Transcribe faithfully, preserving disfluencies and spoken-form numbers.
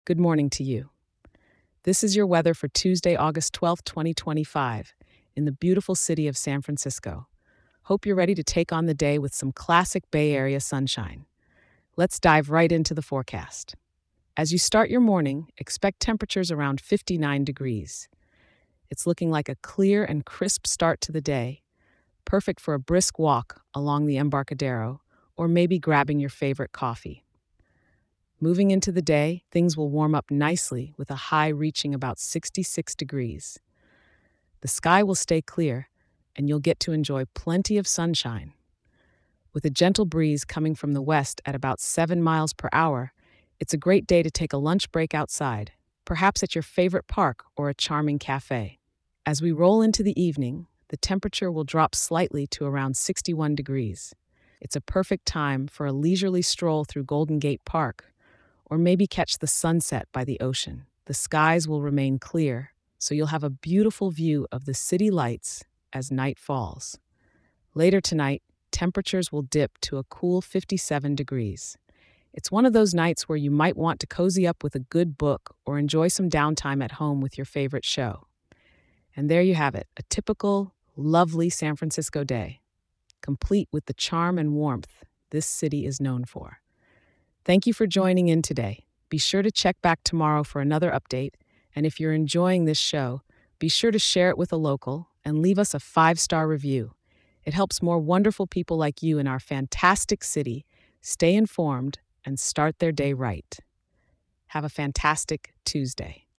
Good morning to you. This is your weather for Tuesday, August twelfth, twenty twenty-five, in the beautiful city of San Francisco. Hope you're ready to take on the day with some classic Bay Area sunshine. Let's dive right into the forecast. As you start your morning, expect temperatures around fifty-nine degrees. It's looking like a clear and crisp start to the day, perfect for a brisk walk along the Embarcadero or maybe grabbing your favorite coffee. Moving into the day, things will warm up nicely with a high reaching about sixty-six degrees. The sky will stay clear, and you'll get to enjoy plenty of sunshine. With a gentle breeze coming from the west at about seven miles per hour, it's a great day to take a lunch break outside, perhaps at your favorite park or a charming cafe. As we roll into the evening, the temperature will drop slightly to around sixty-one degrees. It's a perfect time for a leisurely stroll through Golden Gate Park, or maybe catch the sunset by the ocean. The skies will remain clear, so you'll have a beautiful view of the city lights as night falls. Later tonight, temperatures will dip to a cool fifty-seven degrees. It's one of those nights where you might want to cozy up with a good book or enjoy some downtime at home with your favorite show. And there you have it, a typical, lovely San Francisco day, complete with the charm and warmth this city is known for. Thank you for joining in today. Be sure to check back tomorrow for another update. And if you're enjoying this show, be sure to share it with a local and leave us a five-star review. It helps more wonderful people like you in our fantastic city stay informed and start their day right. Have a fantastic Tuesday.